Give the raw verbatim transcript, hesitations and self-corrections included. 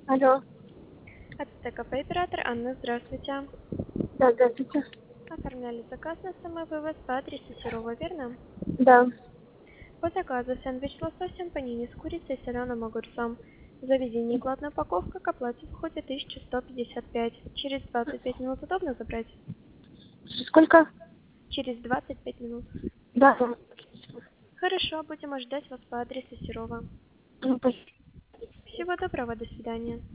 Алло. Это ТКП оператор Анна, здравствуйте. Да, здравствуйте. Оформляли заказ на самовывоз по адресу Серова, верно? Да. По заказу сэндвич с лососем, панини с курицей и соленым огурцом. Заведение главная упаковка к оплате входит тысяча сто пятьдесят пять. Через двадцать пять минут удобно забрать? Сколько? Через двадцать пять минут. Да. да. Хорошо, будем ожидать вас по адресу Серова. Ну, пусть. Всего доброго, до свидания.